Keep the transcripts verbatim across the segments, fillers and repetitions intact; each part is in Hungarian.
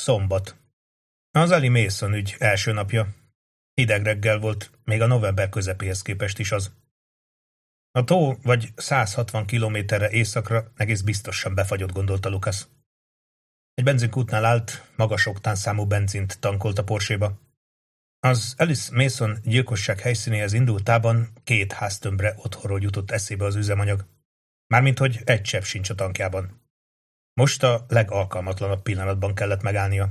Szombat. Az Ali Mason ügy első napja. Hideg reggel volt, még a november közepéhez képest is az. A tó vagy száz hatvan kilométerre északra egész biztosan befagyott, gondolta Lucas. Egy benzinkútnál állt, magas oktánszámú benzint tankolt a Porséba. Az Alice Mason gyilkosság helyszínéhez indultában két háztömbre otthonról jutott eszébe az üzemanyag. Mármint, hogy egy csepp sincs a tankjában. Most a legalkalmatlanabb pillanatban kellett megállnia.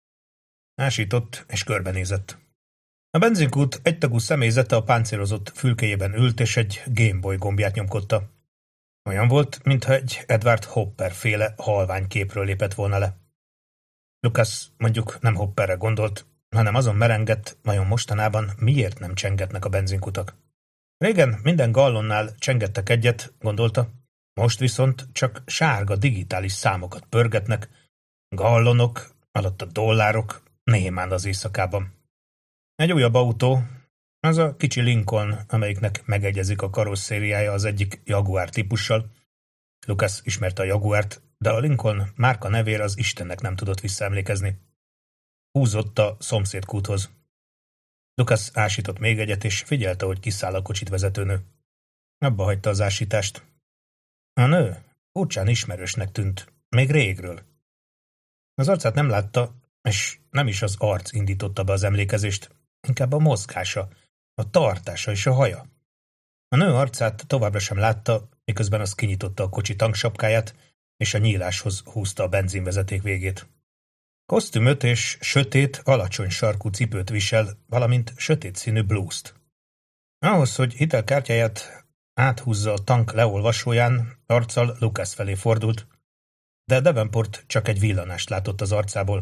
Ásított és körbenézett. A benzinkút egytagú személyzete a páncélozott fülkéjében ült, és egy Gameboy gombját nyomkodta. Olyan volt, mintha egy Edward Hopper féle halvány képről lépett volna le. Lucas mondjuk nem Hopperre gondolt, hanem azon merengett, vajon mostanában miért nem csengetnek a benzinkutak. Régen minden gallonnál csengettek egyet, gondolta, most viszont csak sárga digitális számokat pörgetnek, gallonok, alatt a dollárok, némán az éjszakában. Egy újabb autó, az a kicsi Lincoln, amelyiknek megegyezik a karosszériája az egyik Jaguar típussal. Lucas ismerte a Jaguart, de a Lincoln márka nevére az Istennek nem tudott visszaemlékezni. Húzott a szomszédkúthoz. Lucas ásított még egyet, és figyelte, hogy kiszáll a kocsit vezetőnő. Abba hagyta az ásítást. A nő furcsán ismerősnek tűnt, még régről. Az arcát nem látta, és nem is az arc indította be az emlékezést, inkább a mozgása, a tartása és a haja. A nő arcát továbbra sem látta, miközben az kinyitotta a kocsi tanksapkáját, és a nyíláshoz húzta a benzinvezeték végét. Kosztümöt és sötét, alacsony sarkú cipőt visel, valamint sötét színű blúzt. Ahhoz, hogy hitelkártyáját áthúzza a tank leolvasóján, arccal Lucas felé fordult, de Davenport csak egy villanást látott az arcából.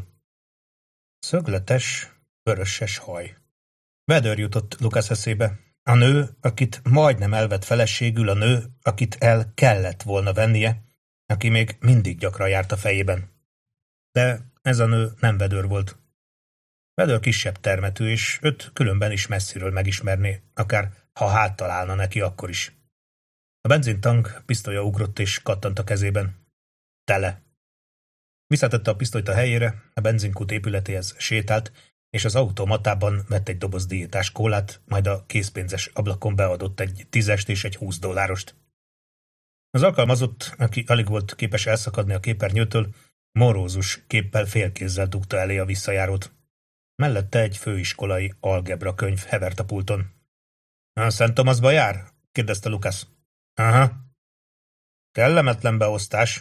Szögletes, vöröses haj. Vedör jutott Lucas eszébe. A nő, akit majdnem elvett feleségül, a nő, akit el kellett volna vennie, aki még mindig gyakran járt a fejében. De ez a nő nem Vedör volt. Vedör kisebb termetű, és őt különben is messziről megismerné, akár ha háttal állna neki akkor is. A benzintank pisztolya ugrott és kattant a kezében. Tele. Visszatette a pisztolyt a helyére, a benzinkút épületéhez sétált, és az automatában vett egy doboz diétás kólát, majd a készpénzes ablakon beadott egy tízest és egy húsz dollárost. Az alkalmazott, aki alig volt képes elszakadni a képernyőtől, morózus képpel félkézzel dugta elé a visszajárót. Mellette egy főiskolai algebra könyv hevert a pulton. A Szent Thomasba jár? kérdezte Lucas. Aha. Kellemetlen beosztás.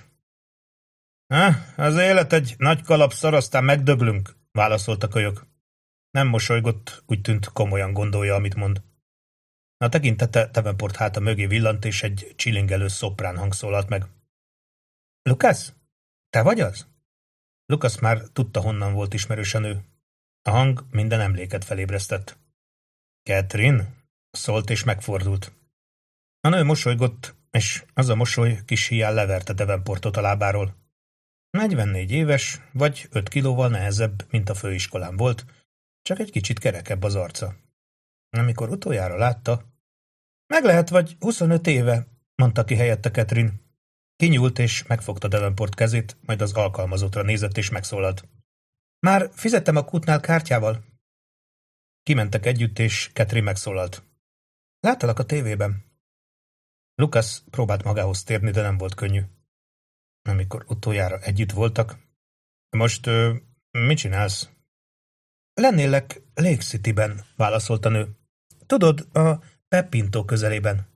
Ha, az élet egy nagy kalapszar, aztán megdöglünk, válaszolt a kölyök. Nem mosolygott, úgy tűnt komolyan gondolja, amit mond. A tekintete Davenport háta mögé villant, és egy csilingelő szoprán hang szólalt meg. Lucas? Te vagy az? Lucas már tudta, honnan volt ismerős a nő. A hang minden emléket felébresztett. Catherine? Szólt és megfordult. A nő mosolygott, és az a mosoly kis híján leverte Davenportot a lábáról. negyvennégy éves, vagy öt kilóval nehezebb, mint a főiskolán volt, csak egy kicsit kerekebb az arca. Amikor utoljára látta, meg lehet vagy huszonöt éve, mondta ki helyette Catherine. Kinyúlt és megfogta Davenport kezét, majd az alkalmazottra nézett és megszólalt. Már fizettem a kútnál kártyával. Kimentek együtt, és Catherine megszólalt. Láttalak a tévében. Lucas próbált magához térni, de nem volt könnyű. Amikor utoljára együtt voltak. Most ö, mit csinálsz? Lennélek Lake Cityben, válaszolt a nő. Tudod, a Pepinto közelében.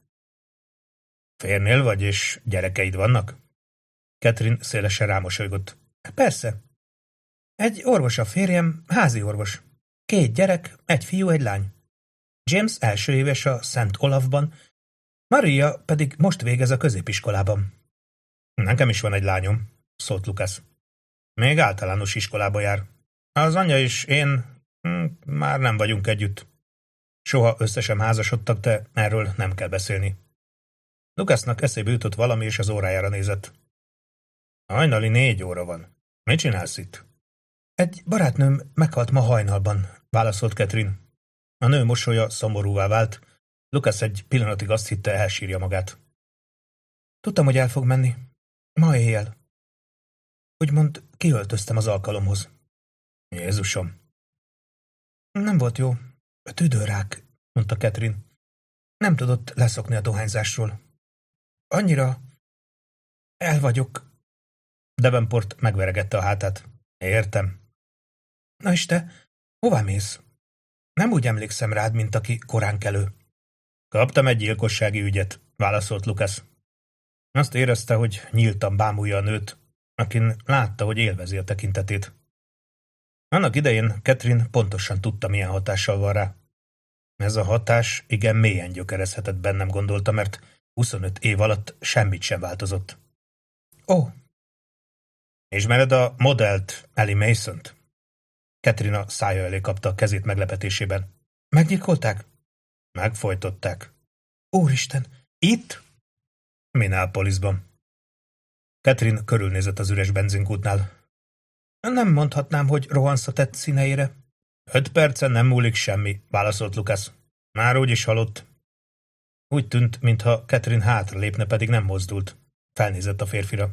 Férnél vagy, és gyerekeid vannak? Catherine szélesen rámosolygott. Persze. Egy orvos a férjem, házi orvos. Két gyerek, egy fiú, egy lány. James első éves a Szent Olafban, Maria pedig most végez a középiskolában. Nekem is van egy lányom, szólt Lucas. Még általános iskolába jár. Az anyja és én hm, már nem vagyunk együtt. Soha össze sem házasodtak, de erről nem kell beszélni. Lucasnak eszébe jutott valami, és az órájára nézett. Hajnali négy óra van. Mit csinálsz itt? Egy barátnőm meghalt ma hajnalban, válaszolt Catherine. A nő mosolya szomorúvá vált. Lucas egy pillanatig azt hitte, elsírja magát. Tudtam, hogy el fog menni. Ma éjjel. Úgymond kiöltöztem az alkalomhoz. Jézusom! Nem volt jó. A tüdőrák, mondta Catherine. Nem tudott leszokni a dohányzásról. Annyira el vagyok. Davenport megveregette a hátát. Értem. Na és te, hová mész? Nem úgy emlékszem rád, mint aki koránkelő. Kaptam egy gyilkossági ügyet, válaszolt Lucas. Azt érezte, hogy nyíltan bámulja a nőt, akin látta, hogy élvezi a tekintetét. Annak idején Catherine pontosan tudta, milyen hatással van rá. Ez a hatás igen mélyen gyökerezhetett bennem, gondolta, mert huszonöt év alatt semmit sem változott. Ó! Oh. Ismered a modellt, Ellie Mason-t? Catherine a szája elé kapta a kezét meglepetésében. Meggyilkolták? Megfojtották. Úristen, itt? Minneapolisban. Catherine körülnézett az üres benzinkútnál. Nem mondhatnám, hogy rohansz a tett színeire. Öt percen nem múlik semmi, válaszolt Lucas. Már úgyis halott. Úgy tűnt, mintha Catherine hátra lépne, pedig nem mozdult. Felnézett a férfira.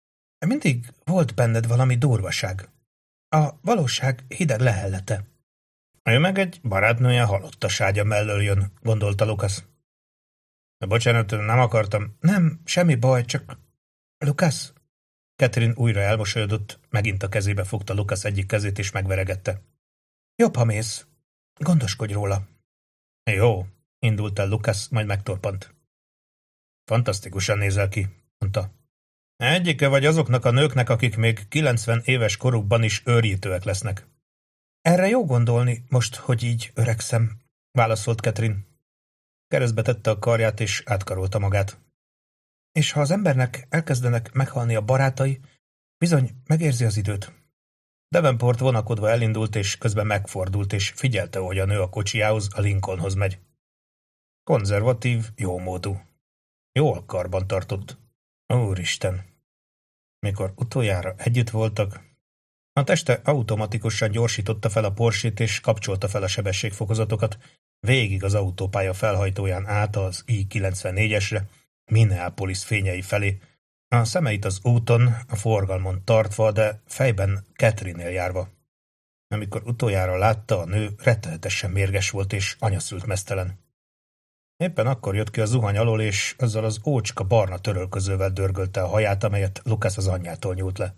Mindig volt benned valami durvaság. A valóság hideg lehellete. Ő meg egy barátnője halottas ágya mellől jön, gondolta Lucas. Bocsánat, nem akartam. Nem, semmi baj, csak... Lucas? Catherine újra elmosolyodott, megint a kezébe fogta Lucas egyik kezét és megveregette. Jobb, ha mész. Gondoskodj róla. Jó, indult el Lucas, majd megtorpant. Fantasztikusan nézel ki, mondta. Egyike vagy azoknak a nőknek, akik még kilencven éves korukban is őrjítőek lesznek. Erre jó gondolni, most, hogy így öregszem, válaszolt Catherine. Keresztbe tette a karját, és átkarolta magát. És ha az embernek elkezdenek meghalni a barátai, bizony megérzi az időt. Davenport vonakodva elindult, és közben megfordult, és figyelte, hogy a nő a kocsijához, a Lincolnhoz megy. Konzervatív, jómódú. Jól karban tartott. Úristen! Mikor utoljára együtt voltak, a teste automatikusan gyorsította fel a Porsét, és kapcsolta fel a sebességfokozatokat, végig az autópálya felhajtóján át az I kilencvennégyesre, Minneapolis fényei felé, a szemeit az úton, a forgalmon tartva, de fejben Catherine-nél járva. Amikor utoljára látta, a nő rettenetesen mérges volt és anyaszült meztelen. Éppen akkor jött ki a zuhany alól, és azzal az ócska barna törölközővel dörgölte a haját, amelyet Lucas az anyjától nyújt le.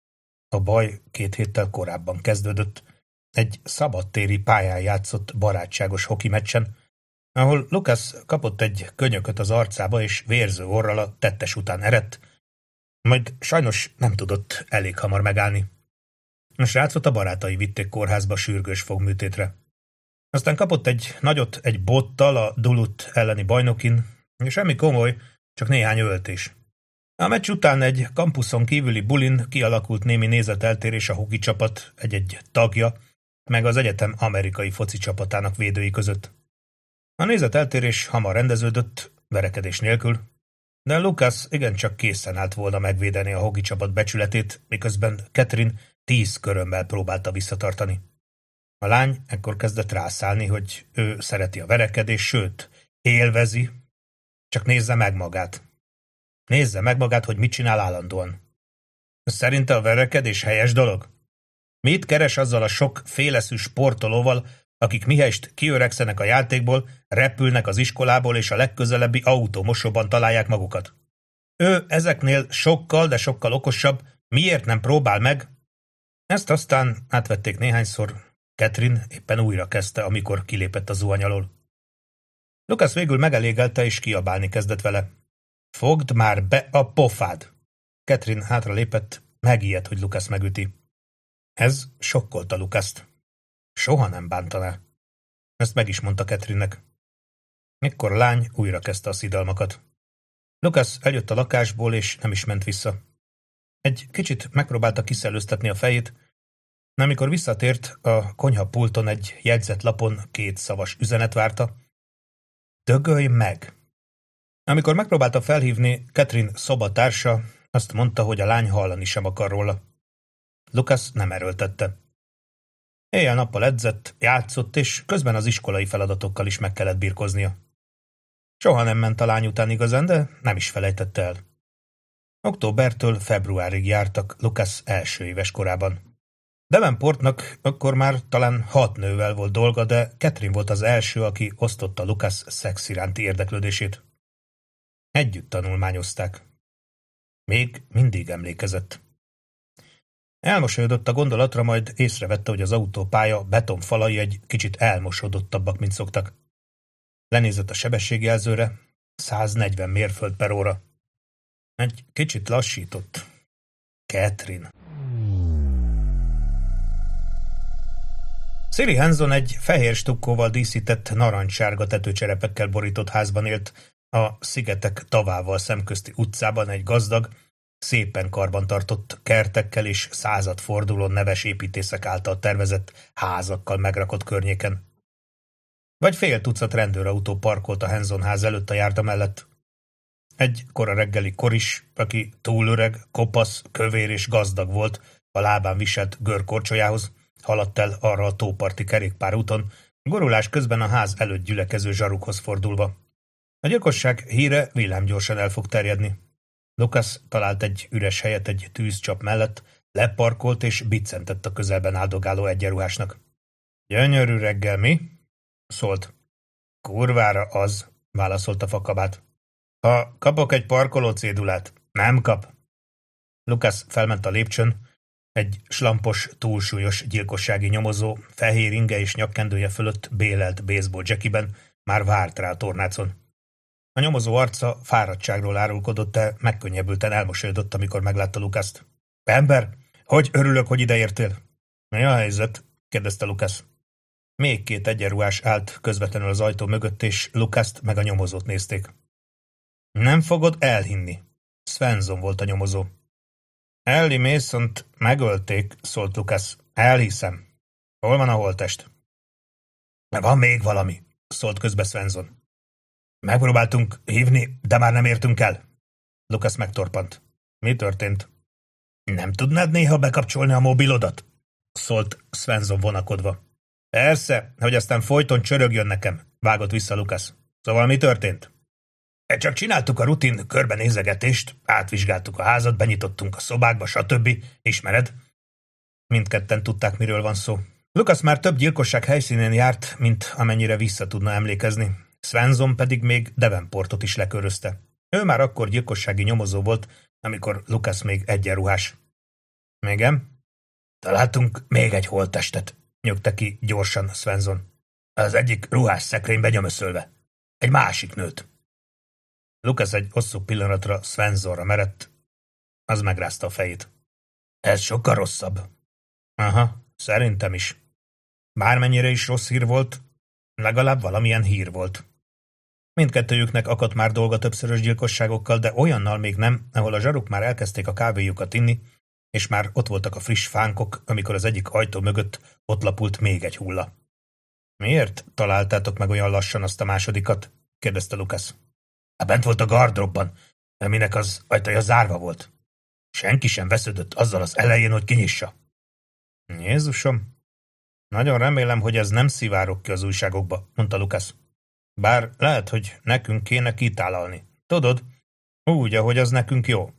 A baj két héttel korábban kezdődött, egy szabadtéri pályán játszott barátságos hoki meccsen, ahol Lucas kapott egy könyököt az arcába, és vérző orral a tettes után eredt, majd sajnos nem tudott elég hamar megállni. A srácot a barátai vitték kórházba sürgős fogműtétre. Aztán kapott egy nagyot egy bottal a Duluth elleni bajnokin, és semmi komoly, csak néhány öltés. A meccs után egy kampuszon kívüli bulin kialakult némi nézeteltérés a hoki csapat egy-egy tagja, meg az egyetem amerikai foci csapatának védői között. A nézeteltérés hamar rendeződött, verekedés nélkül, de Lucas igencsak készen állt volna megvédeni a hoki csapat becsületét, miközben Catherine tíz körömmel próbálta visszatartani. A lány ekkor kezdett rászállni, hogy ő szereti a verekedés, sőt, élvezi, csak nézze meg magát. Nézze meg magát, hogy mit csinál állandóan. Szerinte a verekedés helyes dolog? Mit keres azzal a sok féleszű sportolóval, akik mihelyst kiöregszenek a játékból, repülnek az iskolából és a legközelebbi autómosóban találják magukat? Ő ezeknél sokkal, de sokkal okosabb, miért nem próbál meg? Ezt aztán átvették néhányszor. Catherine éppen újra kezdte, amikor kilépett a zuhany alól. Lucas végül megelégelte, és kiabálni kezdett vele. Fogd már be a pofád! Catherine hátra lépett, megijedt, hogy Lucas megüti. Ez sokkolta Lucast. Soha nem bántaná. Ezt meg is mondta Catherine-nek. Ekkor a lány újra kezdte a szidalmakat. Lucas eljött a lakásból, és nem is ment vissza. Egy kicsit megpróbálta kiszellőztetni a fejét, de amikor visszatért, a konyhapulton egy jegyzetlapon két szavas üzenet várta. Dögölj meg! Amikor megpróbálta felhívni Catherine szobatársa, azt mondta, hogy a lány hallani sem akar róla. Lucas nem erőltette. Éjjel-nappal edzett, játszott, és közben az iskolai feladatokkal is meg kellett birkoznia. Soha nem ment a lány után igazán, de nem is felejtette el. Októbertől februárig jártak Lucas első éves korában. Davenportnak akkor már talán hat nővel volt dolga, de Catherine volt az első, aki osztotta Lucas szex iránti érdeklődését. Együtt tanulmányozták. Még mindig emlékezett. Elmosolyodott a gondolatra, majd észrevette, hogy az autópálya betonfalai egy kicsit elmosodottabbak, mint szoktak. Lenézett a sebességjelzőre, száznegyven mérföld per óra. Egy kicsit lassított. Catherine. Sally Hanson egy fehér stukkóval díszített narancssárga tetőcserepekkel borított házban élt, a szigetek tavával szemközti utcában egy gazdag, szépen karbantartott kertekkel és századfordulón neves építészek által tervezett házakkal megrakott környéken. Vagy fél tucat rendőrautó parkolt a Hanson ház előtt a járda mellett. Egy kora reggeli koris, aki túl öreg, kopasz, kövér és gazdag volt, a lábán viselt görkorcsolyához, haladt el arra a tóparti kerékpárúton, gurulás közben a ház előtt gyülekező zsarukhoz fordulva. A gyilkosság híre villámgyorsan el fog terjedni. Lucas talált egy üres helyet egy tűzcsap mellett, leparkolt és biccentett a közelben áldogáló egyenruhásnak. Gyönyörű reggel, mi? Szólt. Kurvára az, válaszolta Fakabát. Ha kapok egy parkoló cédulát, nem kap. Lucas felment a lépcsőn, egy slampos, túlsúlyos gyilkossági nyomozó, fehér inge és nyakkendője fölött bélelt baseball jackiben már várt rá a tornácon. A nyomozó arca fáradtságról árulkodott, de megkönnyebbülten elmosolyodott, amikor meglátta Lucast. Ember, hogy örülök, hogy ideértél? Mi a helyzet? kérdezte Lucas. Még két egyenruhás állt közvetlenül az ajtó mögött, és Lucast meg a nyomozót nézték. Nem fogod elhinni. Svensson volt a nyomozó. Ellie Masont megölték, szólt Lucas. Elhiszem. Hol van a holttest? Van még valami, szólt közbe Svensson. Megpróbáltunk hívni, de már nem értünk el. Lucas megtorpant. Mi történt? Nem tudnád néha bekapcsolni a mobilodat? Szólt Svensson vonakodva. Persze, hogy aztán folyton csörögjön nekem, vágott vissza Lucas. Szóval mi történt? Csak csináltuk a rutin körbenézegetést, átvizsgáltuk a házat, benyitottunk a szobákba, stb. Ismered? Mindketten tudták, miről van szó. Lucas már több gyilkosság helyszínén járt, mint amennyire vissza tudna emlékezni. Svensson pedig még Davenportot is lekörözte. Ő már akkor gyilkossági nyomozó volt, amikor Lucas még egyenruhás. Mégem? Találtunk még egy holttestet, nyögte ki gyorsan Svensson. Az egyik ruhás szekrénybe gyömöszölve. Egy másik nőt. Lucas egy hosszú pillanatra Svenssonra merett, az megrázta a fejét. Ez sokkal rosszabb. Aha, szerintem is. Bármennyire is rossz hír volt, legalább valamilyen hír volt. Mindkettőjüknek akadt már dolga többszörös gyilkosságokkal, de olyannal még nem, ahol a zsaruk már elkezdték a kávéjukat inni, és már ott voltak a friss fánkok, amikor az egyik ajtó mögött ott lapult még egy hulla. Miért találtátok meg olyan lassan azt a másodikat? kérdezte Lucas. Hát bent volt a gardróbban, aminek az ajtaja zárva volt. Senki sem vesződött azzal az elején, hogy kinyissa. Jézusom! Nagyon remélem, hogy ez nem szivárog ki az újságokba, mondta Lucas. Bár lehet, hogy nekünk kéne kitálalni. Tudod, úgy, ahogy az nekünk jó.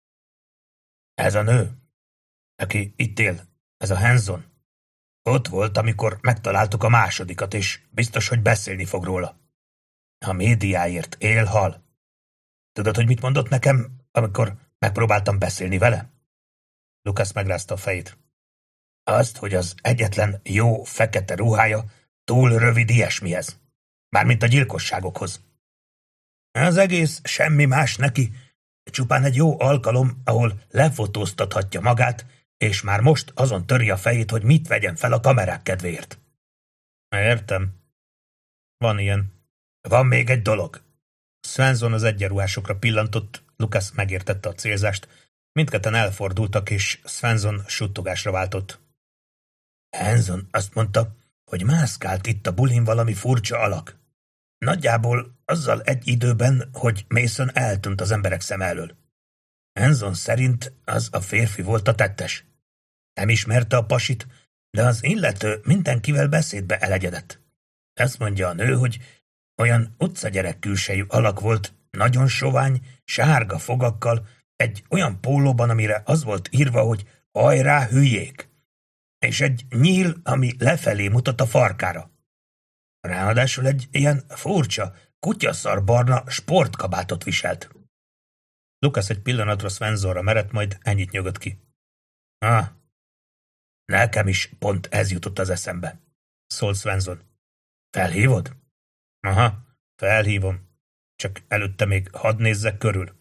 Ez a nő, aki itt él, ez a Hanson. Ott volt, amikor megtaláltuk a másodikat, és biztos, hogy beszélni fog róla. A médiáért él-hal. Tudod, hogy mit mondott nekem, amikor megpróbáltam beszélni vele? Lucas megrázta a fejét. Azt, hogy az egyetlen jó fekete ruhája túl rövid ilyesmihez. Mármint a gyilkosságokhoz. Az egész semmi más neki, csupán egy jó alkalom, ahol lefotóztathatja magát, és már most azon töri a fejét, hogy mit vegyen fel a kamerák kedvéért. Értem. Van ilyen. Van még egy dolog. Svensson az egyenruhásokra pillantott, Lucas megértette a célzást, mindketten elfordultak, és Svensson suttogásra váltott. Hanson azt mondta, hogy mászkált itt a bulin valami furcsa alak. Nagyjából azzal egy időben, hogy Mason eltűnt az emberek szem elől. Hanson szerint az a férfi volt a tettes. Nem ismerte a pasit, de az illető mindenkivel beszédbe elegyedett. Ezt mondja a nő, hogy olyan utcagyerek külsejű alak volt, nagyon sovány, sárga fogakkal, egy olyan pólóban, amire az volt írva, hogy hajrá hülyék. és egy nyíl, ami lefelé mutat a farkára. Ráadásul egy ilyen furcsa, kutyaszarbarna sportkabátot viselt. Lucas egy pillanatra Svensonra merett, majd ennyit nyögött ki. Ah, nekem is pont ez jutott az eszembe, szólt Svenson. Felhívod? Aha, felhívom. Csak előtte még hadd nézzek körül.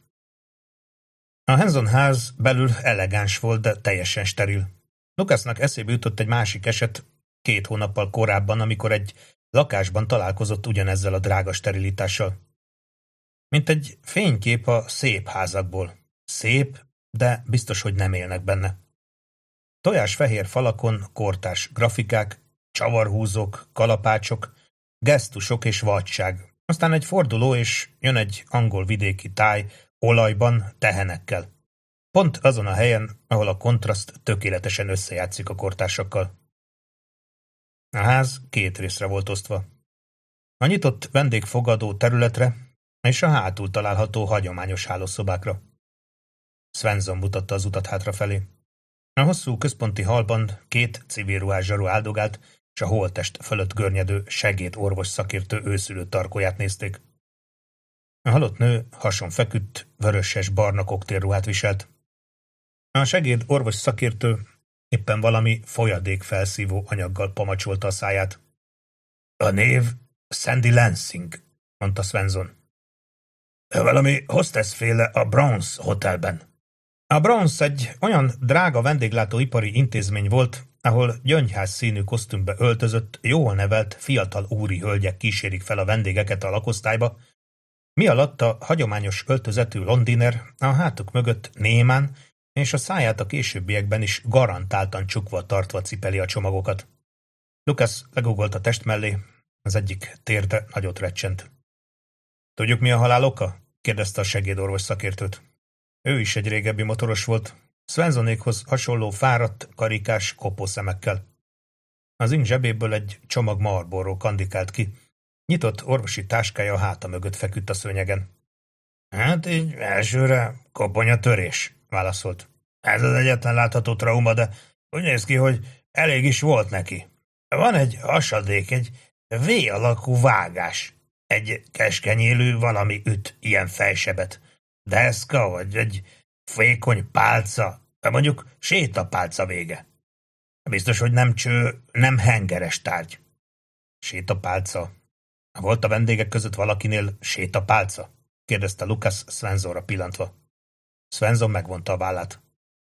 A Hanson ház belül elegáns volt, de teljesen steril. Lucasnak eszébe jutott egy másik eset két hónappal korábban, amikor egy lakásban találkozott ugyanezzel a drága sterilitással. Mint egy fénykép a szép házakból. Szép, de biztos, hogy nem élnek benne. Tojásfehér falakon kortárs grafikák, csavarhúzók, kalapácsok, gesztusok és vadság. Aztán egy forduló, és jön egy angol vidéki táj, olajban, tehenekkel. Pont azon a helyen, ahol a kontraszt tökéletesen összejátszik a kortársakkal. A ház két részre volt osztva. A nyitott vendégfogadó területre és a hátul található hagyományos hálószobákra. Svenson mutatta az utat hátrafelé. A hosszú központi hallban két civil ruhás zsaru áldogált, és a holttest fölött görnyedő segédorvos szakértő őszülő tarkóját nézték. A halott nő hason feküdt, vöröses barna koktélruhát viselt. A segédorvos szakértő éppen valami folyadékfelszívó anyaggal pamacsolta a száját. A név Sandy Lansing, mondta Svenson. Valami hostessféle a Bronze Hotelben. A Bronze egy olyan drága vendéglátóipari intézmény volt, ahol gyöngyház színű kosztümbe öltözött, jól nevelt, fiatal úri hölgyek kísérik fel a vendégeket a lakosztályba, mi alatt a hagyományos öltözetű londiner a hátuk mögött némán, és a száját a későbbiekben is garantáltan csukva tartva cipeli a csomagokat. Lucas legugolt a test mellé, az egyik térde nagyot recsent. Tudjuk, mi a halál oka? Kérdezte a segédorvos szakértőt. Ő is egy régebbi motoros volt, Svensonékhoz hasonló fáradt, karikás kopószemekkel. Az ing zsebéből egy csomag Marlboro kandikált ki, nyitott orvosi táskája a háta mögött feküdt a szőnyegen. Hát így elsőre koponyatörés, válaszolt. Ez az egyetlen látható trauma, de úgy néz ki, hogy elég is volt neki. Van egy hasadék, egy V-alakú vágás. Egy keskeny élő valami üt ilyen fejsebet. Deszka, vagy egy fékony pálca, vagy mondjuk sétapálca vége. Biztos, hogy nem cső, nem hengeres tárgy. Sétapálca. Volt a vendégek között valakinél sétapálca? Kérdezte Lucas Svensonra pillantva. Svenson megvonta a vállát.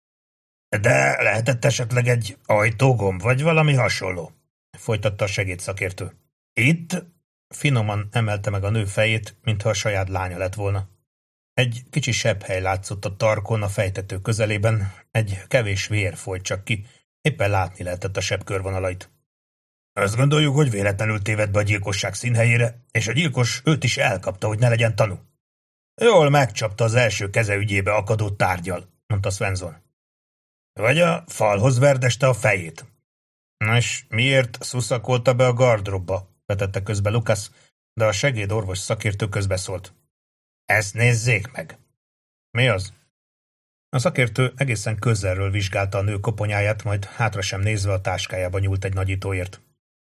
De lehetett esetleg egy ajtógomb, vagy valami hasonló, folytatta a segédszakértő. Itt finoman emelte meg a nő fejét, mintha a saját lánya lett volna. Egy kicsi sebhely látszott a tarkon a fejtető közelében, egy kevés vér folyt csak ki, éppen látni lehetett a seb körvonalait. Azt gondoljuk, hogy véletlenül tévedt be a gyilkosság színhelyére, és a gyilkos őt is elkapta, hogy ne legyen tanú. Jól megcsapta az első keze ügyébe akadó tárggyal, mondta Svenson. Vagy a falhoz verdeste a fejét. Na és miért szuszakolta be a gardróbba? Vetette közbe Lucas, de a segédorvos szakértő közbeszólt. Ezt nézzék meg! Mi az? A szakértő egészen közelről vizsgálta a nő koponyáját, majd hátra sem nézve a táskájába nyúlt egy nagyítóért.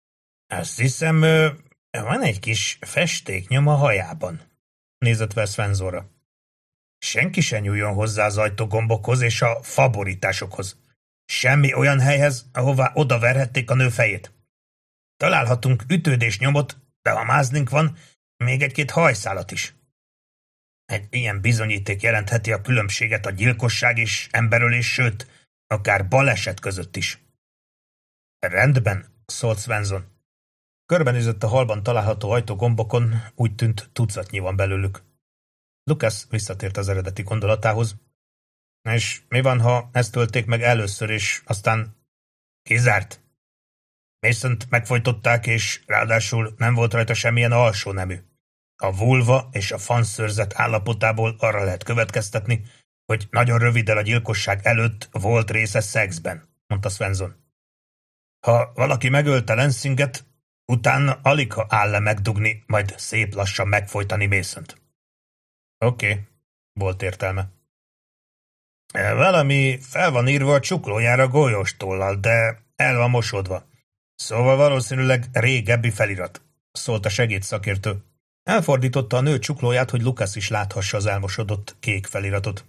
Azt hiszem, van egy kis festéknyom a hajában, nézett fel Svensonra. Senki se nyúljon hozzá az ajtógombokhoz és a faborításokhoz. Semmi olyan helyhez, ahová odaverhették a nő fejét. Találhatunk ütődésnyomot, de ha mázlink van, még egy-két hajszálat is. Egy ilyen bizonyíték jelentheti a különbséget a gyilkosság és emberölés, sőt, akár baleset között is. Rendben, szólt Svenson. Körbenézett a hallban található ajtógombokon, úgy tűnt tucatnyi van belőlük. Lucas visszatért az eredeti gondolatához. És mi van, ha ezt tölték meg először, és aztán kizárt? Viszont megfojtották, és ráadásul nem volt rajta semmilyen alsó nemű. A vulva és a fanszőrzet állapotából arra lehet következtetni, hogy nagyon röviddel a gyilkosság előtt volt része szexben, mondta Svenson. Ha valaki megölte Lansinget, utána alig ha áll le megdugni, majd szép lassan megfojtani Masont. Oké, okay, volt értelme. Valami fel van írva a csuklójára golyóstollal, de el van mosódva. Szóval valószínűleg régebbi felirat, szólt a segédszakértő. Elfordította a nő csuklóját, hogy Lucas is láthassa az elmosodott kék feliratot.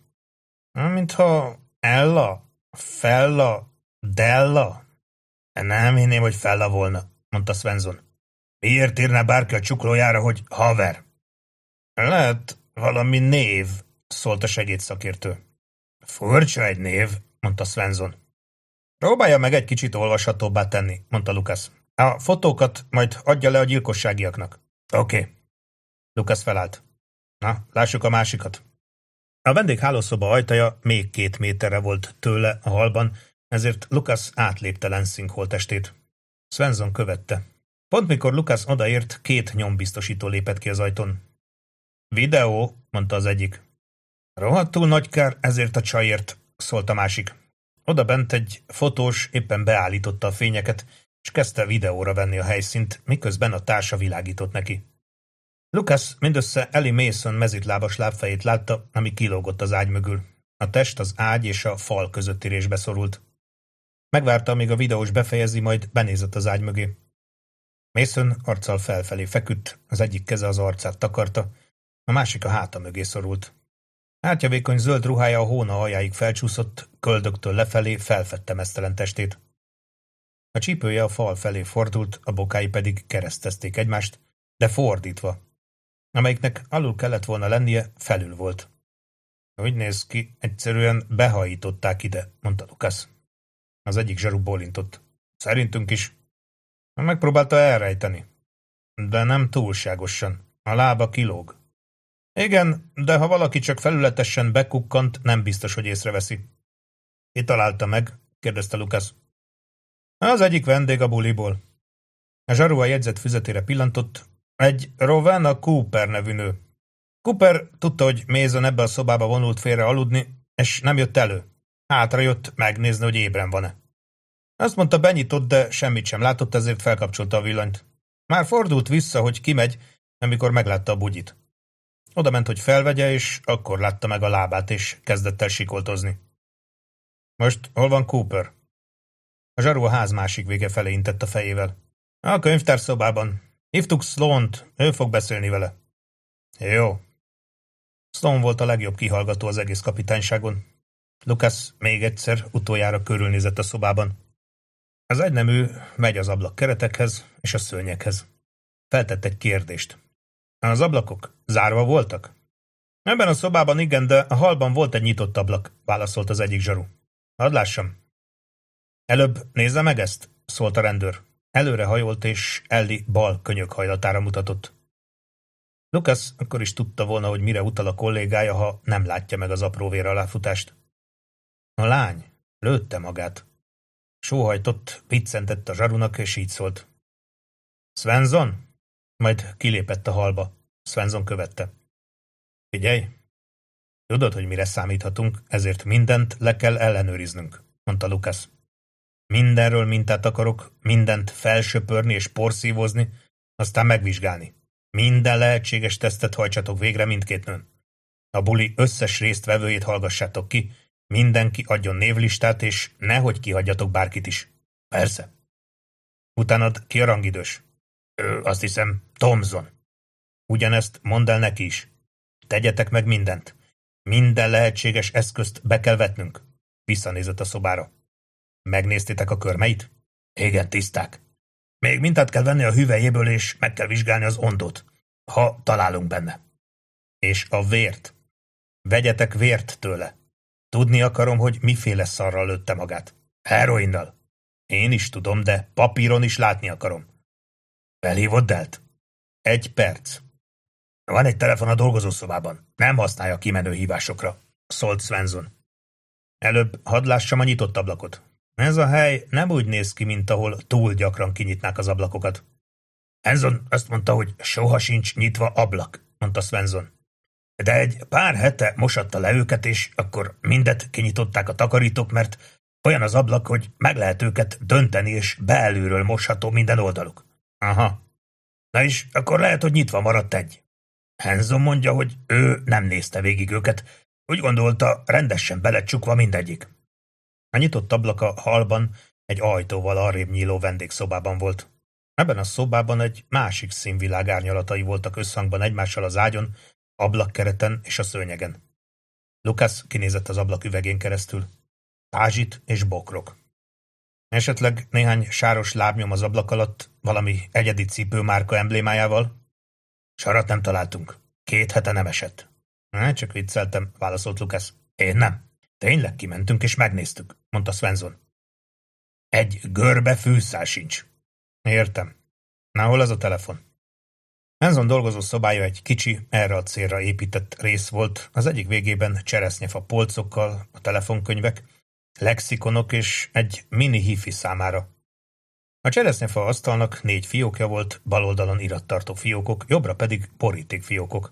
Mintha Ella, Fella, Della? Nem hinném, hogy Fella volna, mondta Svensson. Miért írná bárki a csuklójára, hogy haver? Lehet valami név, szólt a segédszakértő. Furcsa egy név, mondta Svensson. Próbálja meg egy kicsit olvashatóbbá tenni, mondta Lucas. A fotókat majd adja le a gyilkosságiaknak. Oké. Okay. Lucas felállt. Na, lássuk a másikat. A vendéghálószoba ajtaja még két méterre volt tőle a hallban, ezért Lucas átlépte Lansing holttestét. Svensson követte. Pont mikor Lucas odaért, két nyombiztosító lépett ki az ajtón. Videó, mondta az egyik. Rohadtul nagy kár ezért a csajért, szólt a másik. Oda bent egy fotós éppen beállította a fényeket, és kezdte videóra venni a helyszínt, miközben a társa világított neki. Lucas mindössze Ellie Mason mezitlábas lábfejét látta, ami kilógott az ágy mögül. A test az ágy és a fal közötti résbe szorult. Megvárta, amíg a videós befejezi, majd benézett az ágy mögé. Mason arccal felfelé feküdt, az egyik keze az arcát takarta, a másik a háta mögé szorult. Hátjavékony zöld ruhája a hóna aljáig felcsúszott, köldöktől lefelé felfedte meztelen testét. A csípője a fal felé fordult, a bokái pedig keresztezték egymást, de fordítva. Amelyiknek alul kellett volna lennie, felül volt. Úgy néz ki, egyszerűen behajították ide, mondta Lucas. Az egyik zsaru bólintott. Szerintünk is. Megpróbálta elrejteni. De nem túlságosan. A lába kilóg. Igen, de ha valaki csak felületesen bekukkant, nem biztos, hogy észreveszi. Ki találta meg? Kérdezte Lucas. Az egyik vendég a buliból. A zsaru a jegyzett füzetére pillantott. Egy Rowena Cooper nevű nő. Cooper tudta, hogy Mason ebbe a szobába vonult félre aludni, és nem jött elő. Hátra jött megnézni, hogy ébren van-e. Azt mondta, benyitott, de semmit sem látott, ezért felkapcsolta a villanyt. Már fordult vissza, hogy kimegy, amikor meglátta a bugyit. Oda ment, hogy felvegye, és akkor látta meg a lábát, és kezdett el sikoltozni. Most hol van Cooper? A zsaru a ház másik vége felé intett a fejével. A könyvtárszobában. Hívtuk Sloane-t, ő fog beszélni vele. Jó. Sloane volt a legjobb kihallgató az egész kapitányságon. Lucas még egyszer utoljára körülnézett a szobában. Az egynemű megy az ablak keretekhez és a szőnyekhez. Feltett egy kérdést. Az ablakok zárva voltak? Ebben a szobában igen, de a hallban volt egy nyitott ablak, válaszolt az egyik zsaru. Hadd lássam. Előbb nézze meg ezt, szólt a rendőr. Előre hajolt, és Ellie bal könyökhajlatára mutatott. Lucas akkor is tudta volna, hogy mire utal a kollégája, ha nem látja meg az apró vér aláfutást. A lány lőtte magát. Sóhajtott, viccentett a zsarunak, és így szólt. Svensson? Majd kilépett a hallba. Svensson követte. Figyelj! Tudod, hogy mire számíthatunk, ezért mindent le kell ellenőriznünk, mondta Lucas. Mindenről mintát akarok, mindent felsöpörni és porszívozni, aztán megvizsgálni. Minden lehetséges tesztet hajtsatok végre mindkét nőn. A buli összes résztvevőjét hallgassátok ki, mindenki adjon névlistát, és nehogy kihagyjatok bárkit is. Persze. Utánad ki a rangidős? Ő, azt hiszem, Thompson. Ugyanezt mondd el neki is. Tegyetek meg mindent. Minden lehetséges eszközt be kell vetnünk. Visszanézett a szobára. Megnéztétek a körmeit? Igen, tiszták. Még mintát kell venni a hüvelyéből, és meg kell vizsgálni az ondót, ha találunk benne. És a vért. Vegyetek vért tőle. Tudni akarom, hogy miféle szarral lőtte magát. Heroinnal. Én is tudom, de papíron is látni akarom. Felhívod Delt? Egy perc. Van egy telefon a dolgozószobában. Nem használja kimenő hívásokra, szólt Svensson. Előbb hadd lássam a nyitott ablakot. Ez a hely nem úgy néz ki, mint ahol túl gyakran kinyitnák az ablakokat. Henson azt mondta, hogy soha sincs nyitva ablak, mondta Svensson. De egy pár hete mosatta le őket, és akkor mindet kinyitották a takarítók, mert olyan az ablak, hogy meg lehet őket dönteni, és belülről mosható minden oldaluk. Aha. Na és akkor lehet, hogy nyitva maradt egy. Henson mondja, hogy ő nem nézte végig őket, úgy gondolta, rendesen belecsukva mindegyik. A nyitott ablak a hallban egy ajtóval arrébb nyíló vendégszobában volt. Ebben a szobában egy másik színvilág árnyalatai voltak összhangban egymással az ágyon, ablakkereten és a szőnyegen. Lucas kinézett az ablak üvegén keresztül. Pázsit és bokrok. Esetleg néhány sáros lábnyom az ablak alatt, valami egyedi cipőmárka emblémájával? Sarat nem találtunk. Két hete nem esett. Hát csak vicceltem, válaszolt Lucas. Én nem. Tényleg kimentünk és megnéztük, mondta Svensson. Egy görbe fűszál sincs. Értem. Na, hol az a telefon? Svensson dolgozó szobája egy kicsi, erre a célra épített rész volt, az egyik végében cseresznyefa polcokkal, a telefonkönyvek, lexikonok és egy mini hifi számára. A cseresznyefa asztalnak négy fiókja volt, bal oldalon irattartó fiókok, jobbra pedig borítékfiókok.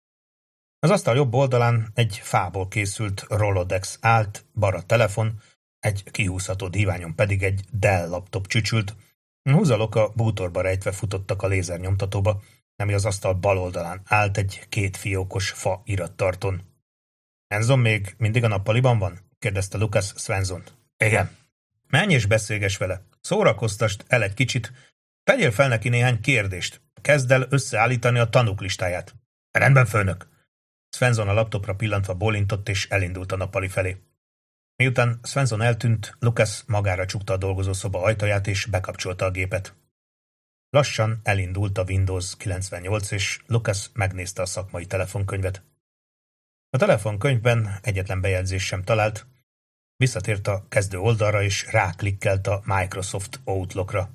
Az asztal jobb oldalán egy fából készült Rolodex állt, balra telefon, egy kihúzható díványon pedig egy Dell laptop csücsült, a húzalok a bútorba rejtve futottak a lézernyomtatóba, ami az asztal bal oldalán állt egy két fiókos fa irattartón. Henson még mindig a nappaliban van? kérdezte Lucas Svenssont. Igen. Menj és beszélges vele. Szórakoztasd el egy kicsit. Tegyél fel neki néhány kérdést. Kezd el összeállítani a tanúk listáját. Rendben, főnök. Svensson a laptopra pillantva bólintott és elindult a nappali felé. Miután Svensson eltűnt, Lucas magára csukta a dolgozószoba ajtaját és bekapcsolta a gépet. Lassan elindult a Windows kilencvennyolc, és Lucas megnézte a szakmai telefonkönyvet. A telefonkönyvben egyetlen bejegyzés sem talált, visszatért a kezdő oldalra és ráklikkelt a Microsoft Outlookra.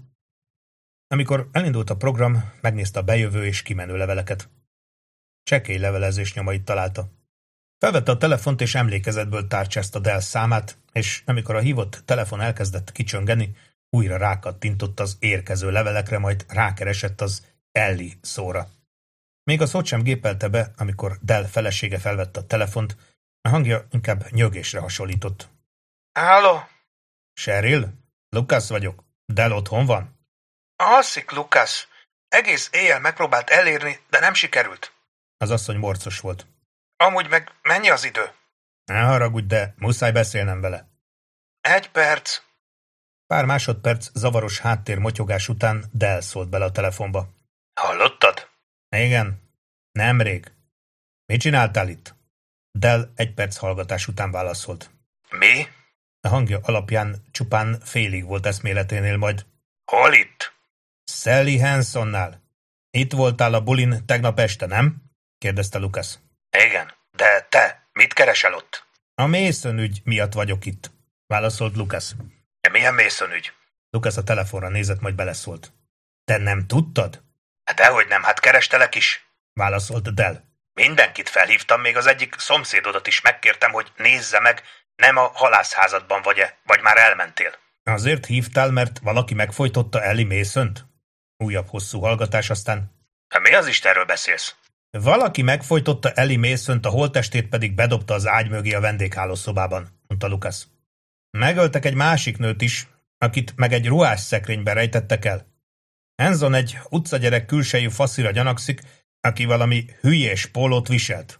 Amikor elindult a program, megnézte a bejövő és kimenő leveleket. Csekély levelezés nyomait találta. Felvette a telefont és emlékezetből tárcsázta Dell számát, és amikor a hívott telefon elkezdett kicsöngeni, újra rákattintott az érkező levelekre, majd rákeresett az Ellie szóra. Még a szót sem gépelte be, amikor Dell felesége felvette a telefont, a hangja inkább nyögésre hasonlított. Halló? Cheryl? Lucas vagyok. Dell otthon van? Alszik, Lucas. Egész éjjel megpróbált elérni, de nem sikerült. Az asszony morcos volt. Amúgy meg mennyi az idő? Ne haragudj, de muszáj beszélnem vele. Egy perc. Pár másodperc zavaros háttér motyogás után Dell szólt bele a telefonba. Hallottad? Igen. Nemrég. Mit csináltál itt? Dell egy perc hallgatás után válaszolt. Mi? A hangja alapján csupán félig volt eszméleténél, majd. Hol itt? Sally Hansonnál. Itt voltál a bulin tegnap este, nem? kérdezte Lucas. Igen, de te mit keresel ott? A Mason ügy miatt vagyok itt, válaszolt Lucas. De milyen Mason ügy? Lucas a telefonra nézett, majd beleszólt. Te nem tudtad? Dehogy nem, hát kerestelek is, válaszolt Dell. Mindenkit felhívtam, még az egyik szomszédodat is megkértem, hogy nézze meg, nem a halászházadban vagy-e, vagy már elmentél. Azért hívtál, mert valaki megfojtotta Ellie Masont? Újabb hosszú hallgatás, aztán. Mi az Istenről beszélsz? Valaki megfojtotta Ellie Masont, a holttestét pedig bedobta az ágy mögé a vendéghálószobában, mondta Lucas. Megöltek egy másik nőt is, akit meg egy ruhás szekrényben rejtettek el. Henson egy utcagyerek külsejű faszira gyanakszik, aki valami hülyés pólót viselt.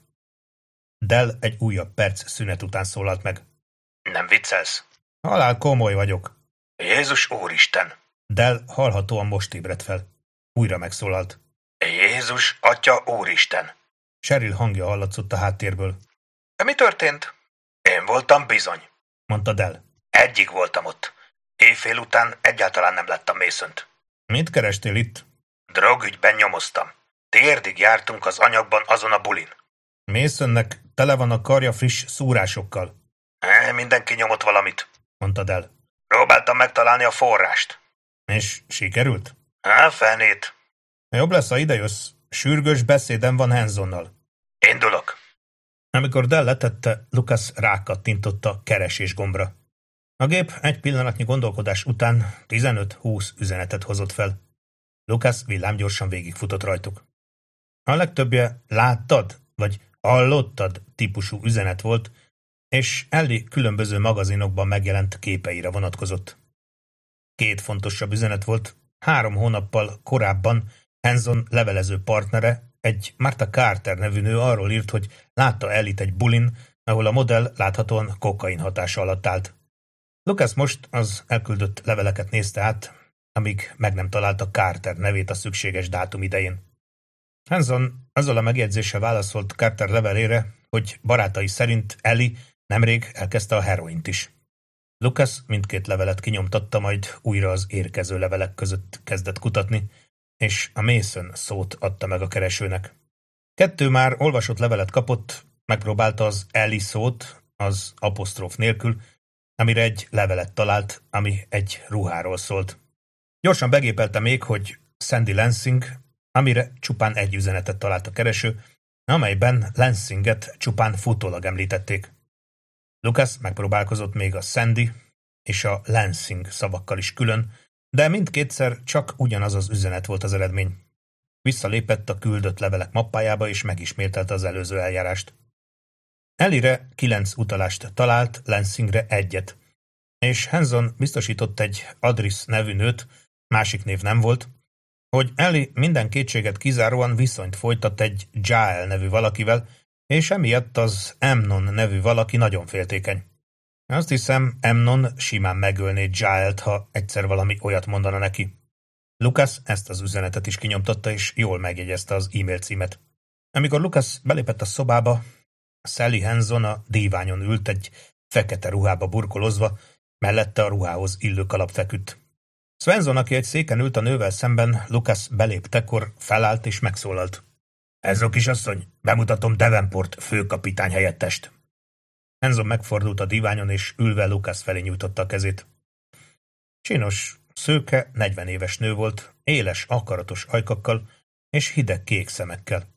Dell egy újabb perc szünet után szólalt meg. Nem viccelsz? Halál komoly vagyok. Jézus Úristen! Dell hallhatóan most ébredt fel. Újra megszólalt. Jézus, Atya Úristen! Cheryl hangja hallatszott a háttérből. De mi történt? Én voltam bizony, mondta Dell. Egyik voltam ott. Éjfél után egyáltalán nem láttam Masont. Mit kerestél itt? Drogügyben nyomoztam. Térdig jártunk az anyagban azon a bulin. Masonnek tele van a karja friss szúrásokkal. E, mindenki nyomott valamit, mondta Dell. Próbáltam megtalálni a forrást. És sikerült? Há, fenét. Jobb lesz, ha idejössz. Sürgős beszédem van Hansonnal. Indulok. Amikor Dell letette, Lucas rákattintott a keresés gombra. A gép egy pillanatnyi gondolkodás után tizenöt-húsz üzenetet hozott fel. Lucas villámgyorsan végigfutott rajtuk. A legtöbbje láttad, vagy hallottad típusú üzenet volt, és Ellie különböző magazinokban megjelent képeire vonatkozott. Két fontosabb üzenet volt. Három hónappal korábban Hanson levelező partnere, egy Martha Carter nevű nő arról írt, hogy látta Ellie-t egy bulin, ahol a modell láthatóan kokain hatása alatt állt. Lucas most az elküldött leveleket nézte át, amíg meg nem találta Carter nevét a szükséges dátum idején. Hanson azzal a megjegyzéssel válaszolt Carter levelére, hogy barátai szerint Ellie nemrég elkezdte a heroint is. Lucas mindkét levelet kinyomtatta, majd újra az érkező levelek között kezdett kutatni, és a Mason szót adta meg a keresőnek. Kettő már olvasott levelet kapott, megpróbálta az Ellie szót, az apostróf nélkül, amire egy levelet talált, ami egy ruháról szólt. Gyorsan begépelte még, hogy Sandy Lansing, amire csupán egy üzenetet talált a kereső, amelyben Lansinget csupán futólag említették. Lucas megpróbálkozott még a Sandy és a Lansing szavakkal is külön, de mindkétszer csak ugyanaz az üzenet volt az eredmény. Visszalépett a küldött levelek mappájába, és megismételte az előző eljárást. Ellie-re kilenc utalást talált, Lansingre egyet, és Hanson biztosított egy Adris nevű nőt, másik név nem volt, hogy Ellie minden kétséget kizáróan viszonyt folytat egy Jael nevű valakivel, és emiatt az Amnon nevű valaki nagyon féltékeny. Azt hiszem, Amnon simán megölné Jaelt, ha egyszer valami olyat mondana neki. Lucas ezt az üzenetet is kinyomtatta, és jól megjegyezte az e-mail címet. Amikor Lucas belépett a szobába, Sally Hanson a díványon ült, egy fekete ruhába burkolozva, mellette a ruhához illő kalap feküdt. Swanson, aki egy széken ült a nővel szemben, Lucas beléptekor felállt és megszólalt. Ez a kisasszony, bemutatom Davenport főkapitány helyettest. Hanson megfordult a díványon, és ülve Lucas felé nyújtotta a kezét. Csinos, szőke, negyven éves nő volt, éles, akaratos ajkakkal és hideg kék szemekkel.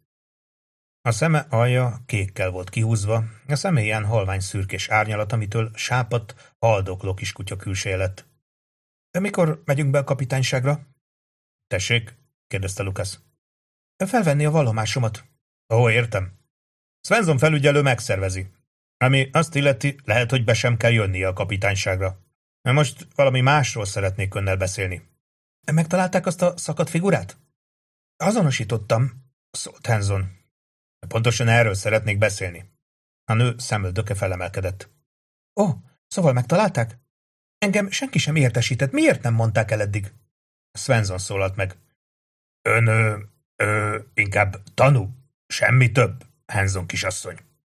A szeme alja kékkel volt kihúzva, a személyén halvány szürkés árnyalat, amitől sápadt, haldokló kiskutya külseje lett. – Mikor megyünk be a kapitányságra? – Tessék? – kérdezte Lucas. – Felvenni a vallomásomat. – Ó, értem. Swanson felügyelő megszervezi. Ami azt illeti, lehet, hogy be sem kell jönnie a kapitányságra. Most valami másról szeretnék önnel beszélni. – Megtalálták azt a szakadt figurát? – Azonosítottam, szólt Hanson. – Pontosan erről szeretnék beszélni. A nő szemöldöke felemelkedett. – Ó, szóval megtalálták? Engem senki sem értesített. Miért nem mondták el eddig? Swanson szólalt meg. Ön, ö, ö, inkább tanú, semmi több, Hanson kisasszony.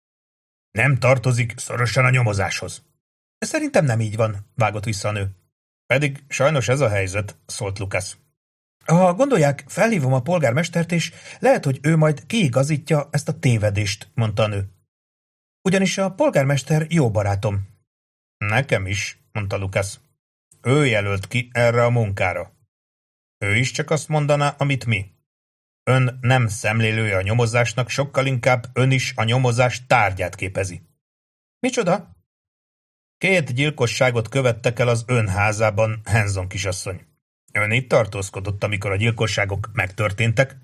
Nem tartozik szorosan a nyomozáshoz. Szerintem nem így van, vágott vissza a nő. Pedig sajnos ez a helyzet, szólt Lucas. Ha gondolják, felhívom a polgármestert, és lehet, hogy ő majd kiigazítja ezt a tévedést, mondta a nő. Ugyanis a polgármester jó barátom. Nekem is, mondta Lucas. Ő jelölt ki erre a munkára. Ő is csak azt mondaná, amit mi. Ön nem szemlélője a nyomozásnak, sokkal inkább ön is a nyomozás tárgyát képezi. Micsoda? Két gyilkosságot követtek el az ön házában, Hanson kisasszony. Ön itt tartózkodott, amikor a gyilkosságok megtörténtek?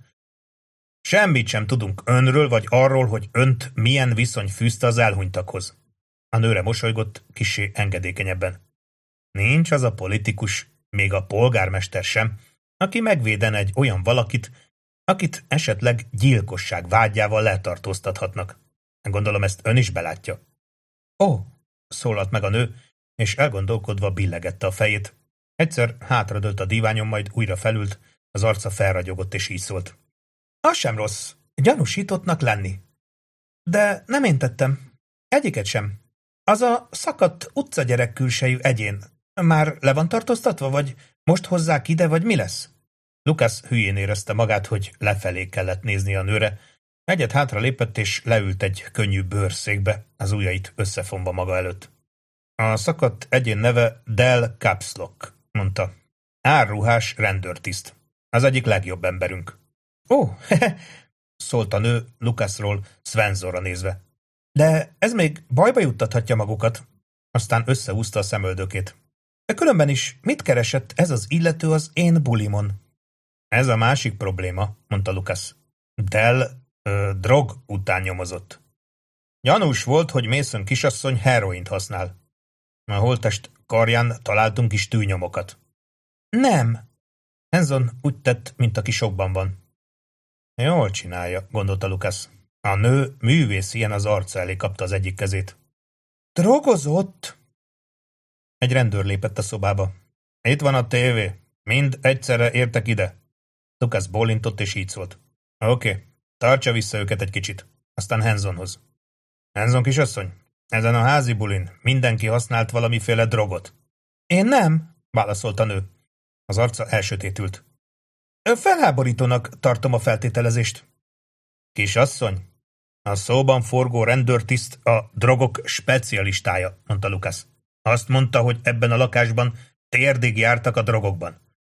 Semmit sem tudunk önről, vagy arról, hogy önt milyen viszony fűzte az elhunytakhoz. A nőre mosolygott, kissé engedékenyebben. Nincs az a politikus, még a polgármester sem, aki megvédene egy olyan valakit, akit esetleg gyilkosság vágyával letartóztathatnak. Gondolom, ezt ön is belátja. Ó, szólalt meg a nő, és elgondolkodva billegette a fejét. Egyszer hátradőlt a díványon, majd újra felült, az arca felragyogott, és így szólt. Az sem rossz, gyanúsítottnak lenni. De nem én tettem. Egyiket sem. Az a szakadt utcagyerek külsejű egyén. Már le van tartóztatva, vagy most hozzák ide, vagy mi lesz? Lucas hülyén érezte magát, hogy lefelé kellett nézni a nőre. Egyet hátra lépett, és leült egy könnyű bőrszékbe, az ujjait összefonva maga előtt. A szakadt egyén neve Del Capslock, mondta. Árruhás rendőrtiszt. Az egyik legjobb emberünk. Ó, hehe, szólt a nő Lucasról Swansonra nézve. De ez még bajba juttathatja magukat. Aztán összehúzta a szemöldökét. Különben is mit keresett ez az illető az én bulimon? Ez a másik probléma, mondta Lucas. Del ö, drog után nyomozott. Gyanús volt, hogy Mason kisasszony heroint használ. A holttest karján találtunk is tűnyomokat. Nem. Hanson úgy tett, mint aki sokban van. Jól csinálja, gondolta Lucas. A nő művész ilyen az arca elé kapta az egyik kezét. Drogozott? Egy rendőr lépett a szobába. Itt van a tévé. Mind egyszerre értek ide. Lucas bólintott és így szólt. Oké, okay. Tartsa vissza őket egy kicsit. Aztán Hansonhoz. Hanson kisasszony, ezen a házi bulin mindenki használt valamiféle drogot. Én nem, válaszolta a nő. Az arca elsötétült. Felháborítónak tartom a feltételezést. Kisasszony, a szóban forgó rendőrtiszt a drogok specialistája, mondta Lucas. Azt mondta, hogy ebben a lakásban térdig jártak a drogokban.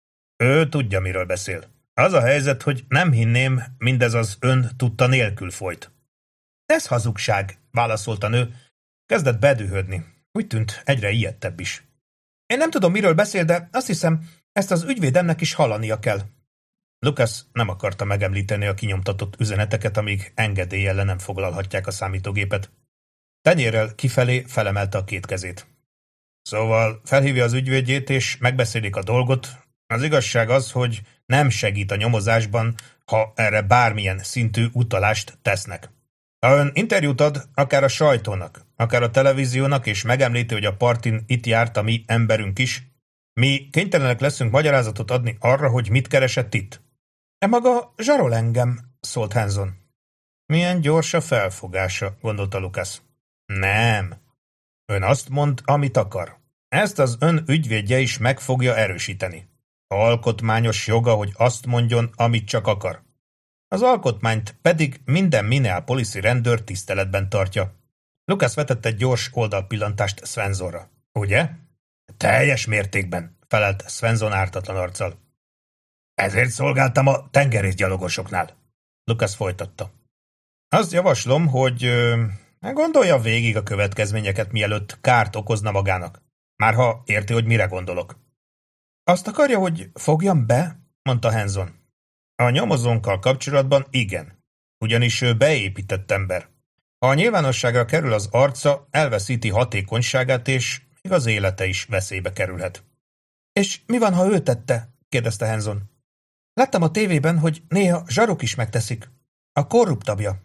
Ő tudja, miről beszél. Az a helyzet, hogy nem hinném, mindez az ön tudta nélkül folyt. Ez hazugság, válaszolta a nő. Kezdett bedühödni. Úgy tűnt, egyre ijedtebb is. Én nem tudom, miről beszél, de azt hiszem, ezt az ügyvédemnek is hallania kell. Lucas nem akarta megemlíteni a kinyomtatott üzeneteket, amíg engedéllyel le nem foglalhatják a számítógépet. Tenyérrel kifelé felemelte a két kezét. Szóval felhívja az ügyvédjét, és megbeszélik a dolgot. Az igazság az, hogy nem segít a nyomozásban, ha erre bármilyen szintű utalást tesznek. Ha ön interjút ad, akár a sajtónak, akár a televíziónak, és megemlíti, hogy a partin itt járt a mi emberünk is, mi kénytelenek leszünk magyarázatot adni arra, hogy mit keresett itt. E maga zsarol engem, szólt Hanson. Milyen gyors a felfogása, gondolta Lucas. Nem. Ön azt mond, amit akar. Ezt az ön ügyvédje is meg fogja erősíteni. Alkotmányos joga, hogy azt mondjon, amit csak akar. Az alkotmányt pedig minden Minneapolis-i rendőr tiszteletben tartja. Lucas vetett egy gyors oldalpillantást Swansonra. Ugye? Teljes mértékben, felelt Swanson ártatlan arccal. Ezért szolgáltam a tengerészgyalogosoknál. Lucas folytatta. Azt javaslom, hogy ö, gondolja végig a következményeket, mielőtt kárt okozna magának. Márha érti, hogy mire gondolok. Azt akarja, hogy fogjam be? Mondta Hanson. A nyomozónkkal kapcsolatban igen. Ugyanis ő beépített ember. Ha a nyilvánosságra kerül az arca, elveszíti hatékonyságát, és még az élete is veszélybe kerülhet. És mi van, ha ő tette? Kérdezte Hanson. Láttam a tévében, hogy néha zsarok is megteszik. A korruptabbja.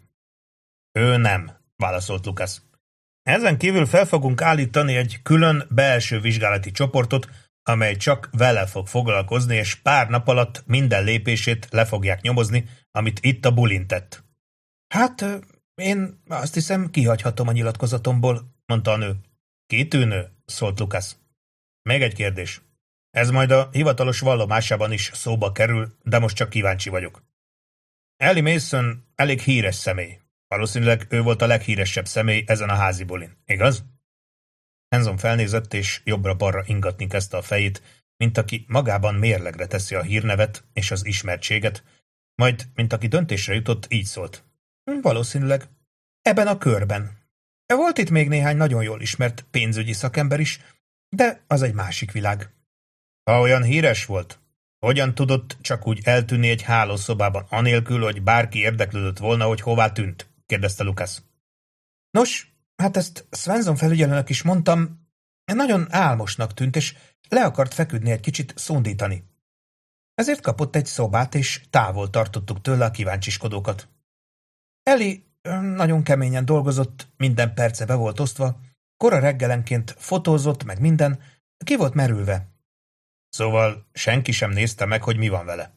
Ő nem, válaszolt Lucas. Ezen kívül fel fogunk állítani egy külön belső vizsgálati csoportot, amely csak vele fog foglalkozni, és pár nap alatt minden lépését le fogják nyomozni, amit itt a bulin tett. Hát, én azt hiszem, kihagyhatom a nyilatkozatomból, mondta a nő. Kitűnő, szólt Lucas. Még egy kérdés. Ez majd a hivatalos vallomásában is szóba kerül, de most csak kíváncsi vagyok. Ellie Mason elég híres személy. Valószínűleg ő volt a leghíresebb személy ezen a házi bulin, igaz? Hanson felnézett, és jobbra-balra ingatni kezdte a fejét, mint aki magában mérlegre teszi a hírnevet és az ismertséget, majd, mint aki döntésre jutott, így szólt. Valószínűleg. Ebben a körben. Volt itt még néhány nagyon jól ismert pénzügyi szakember is, de az egy másik világ. Ha olyan híres volt, hogyan tudott csak úgy eltűnni egy hálószobában, anélkül, hogy bárki érdeklődött volna, hogy hová tűnt? Kérdezte Lucas. Nos, hát ezt Swanson felügyelőnek is mondtam, nagyon álmosnak tűnt, és le akart feküdni egy kicsit szondítani. Ezért kapott egy szobát, és távol tartottuk tőle a kíváncsiskodókat. Ellie nagyon keményen dolgozott, minden perce be volt osztva, kora reggelenként fotózott, meg minden, ki volt merülve. Szóval senki sem nézte meg, hogy mi van vele.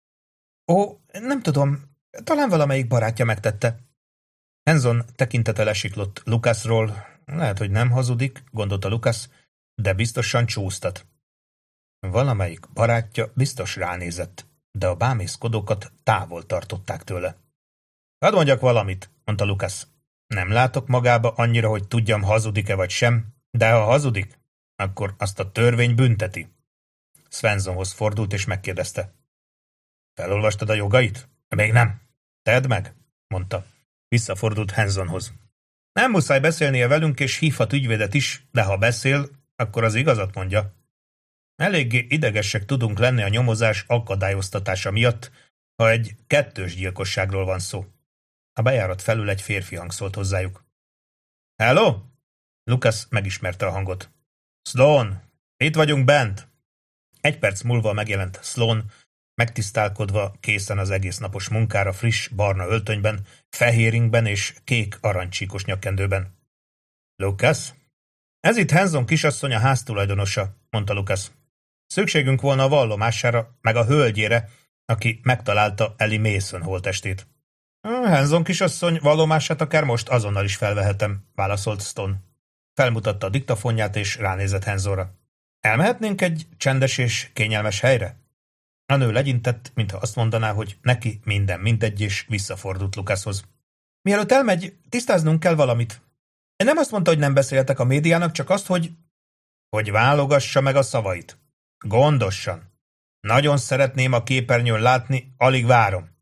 Ó, nem tudom, talán valamelyik barátja megtette. Hanson tekintete lesiklott Lucasról, lehet, hogy nem hazudik, gondolta Lucas, de biztosan csúsztat. Valamelyik barátja biztos ránézett, de a bámészkodókat távol tartották tőle. Hadd mondjak valamit, mondta Lucas. Nem látok magába annyira, hogy tudjam, hazudik-e vagy sem, de ha hazudik, akkor azt a törvény bünteti. Swansonhoz fordult és megkérdezte. Felolvastad a jogait? Még nem. Tedd meg, mondta. Visszafordult Hansonhoz. Nem muszáj beszélnie velünk, és hívhat ügyvédet is, de ha beszél, akkor az igazat mondja. Eléggé idegesek tudunk lenni a nyomozás akadályoztatása miatt, ha egy kettős gyilkosságról van szó. A bejárat felül egy férfi hang szólt hozzájuk. Hello? Lucas megismerte a hangot. Sloan, itt vagyunk bent. Egy perc múlva megjelent Sloan, megtisztálkodva, készen az egész napos munkára friss, barna öltönyben, fehér ingben és kék aranycsíkos nyakkendőben. Lucas? Ez itt Hanson kisasszony a háztulajdonosa, mondta Lucas. Szükségünk volna a vallomására, meg a hölgyére, aki megtalálta Ellie Mason holttestét. Hanson kisasszony vallomását akár most azonnal is felvehetem, válaszolt Stone. Felmutatta a diktafonját és ránézett Hansonra. Elmehetnénk egy csendes és kényelmes helyre? A nő legyintett, mintha azt mondaná, hogy neki minden mindegy, és visszafordult Lucashoz. Mielőtt elmegy, tisztáznunk kell valamit. Nem azt mondta, hogy nem beszéltek a médiának, csak azt, hogy... Hogy válogassa meg a szavait. Gondosan. Nagyon szeretném a képernyőn látni, alig várom.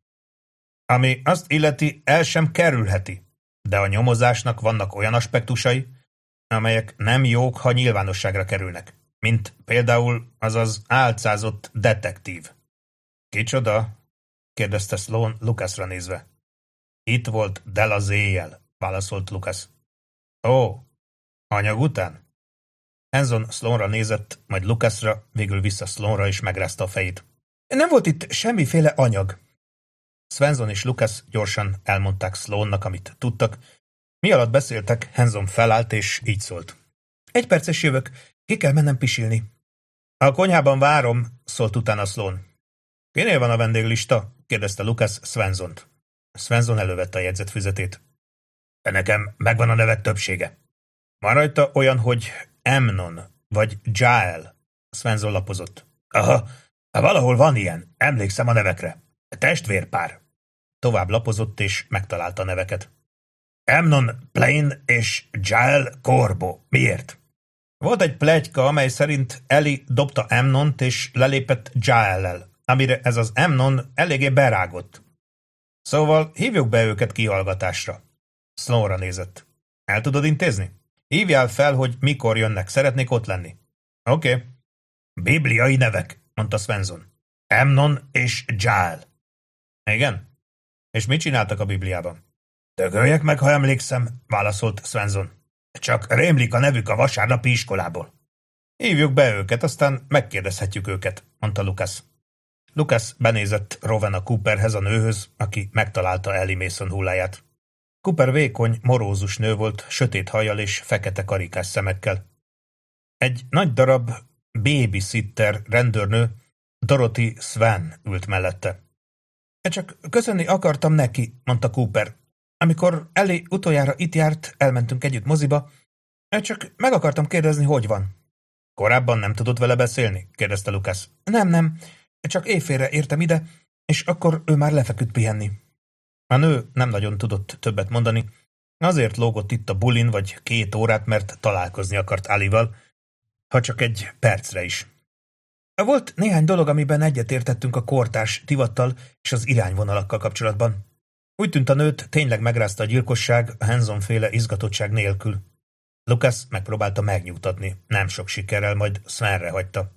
Ami azt illeti, el sem kerülheti, de a nyomozásnak vannak olyan aspektusai, amelyek nem jók, ha nyilvánosságra kerülnek, mint például az az álcázott detektív. Kicsoda? Kérdezte Sloane Lucasra nézve. Itt volt Dell az éjjel, válaszolt Lucas. Ó, anyag után? Hanson Sloane-ra nézett, majd Lucasra, végül vissza Sloane-ra és megrázta a fejét. Nem volt itt semmiféle anyag. Swenson és Lucas gyorsan elmondták Sloane-nak, amit tudtak. Mi alatt beszéltek, Hanson felállt és így szólt. Egy perces jövök, ki kell mennem pisilni. A konyhában várom, szólt utána Sloane. Kinél van a vendéglista? Kérdezte Lucas Swensont. Swenson elővette a jegyzetfüzetét. Nekem megvan a nevek többsége. Van rajta olyan, hogy Amnon vagy Jael. Swenson lapozott. Aha, valahol van ilyen, emlékszem a nevekre. Testvérpár. Tovább lapozott és megtalálta a neveket. Amnon Plain és Jael Corbo. Miért? Volt egy pletyka, amely szerint Ellie dobta Amnont és lelépett Jaellel, amire ez az Amnon eléggé berágott. Szóval hívjuk be őket kihallgatásra. Sloane-ra nézett. El tudod intézni? Hívjál fel, hogy mikor jönnek, szeretnék ott lenni. Oké. Okay. Bibliai nevek, mondta Swenson. Amnon és Jael. Igen? És mit csináltak a Bibliában? Dögöljek meg, ha emlékszem, válaszolt Swenson. Csak rémlik a nevük a vasárnapi iskolából. Hívjuk be őket, aztán megkérdezhetjük őket, mondta Lucas. Lucas benézett Rowena Cooperhez, a nőhöz, aki megtalálta Ellie Mason hulláját. Cooper vékony, morózus nő volt, sötét hajjal és fekete karikás szemekkel. Egy nagy darab babysitter rendőrnő, Dorothy Swan ült mellette. Csak köszönni akartam neki, mondta Cooper. Amikor Ellie utoljára itt járt, elmentünk együtt moziba, csak meg akartam kérdezni, hogy van. Korábban nem tudott vele beszélni? Kérdezte Lucas. Nem, nem, csak éjfélre értem ide, és akkor ő már lefeküdt pihenni. A nő nem nagyon tudott többet mondani, azért lógott itt a bulin vagy két órát, mert találkozni akart Alival, ha csak egy percre is. Volt néhány dolog, amiben egyetértettünk a kortárs divattal és az irányvonalakkal kapcsolatban. Úgy tűnt, a nőt tényleg megrázta a gyilkosság a Hanson-féle izgatottság nélkül. Lucas megpróbálta megnyugtatni, nem sok sikerrel, majd Swanre hagyta.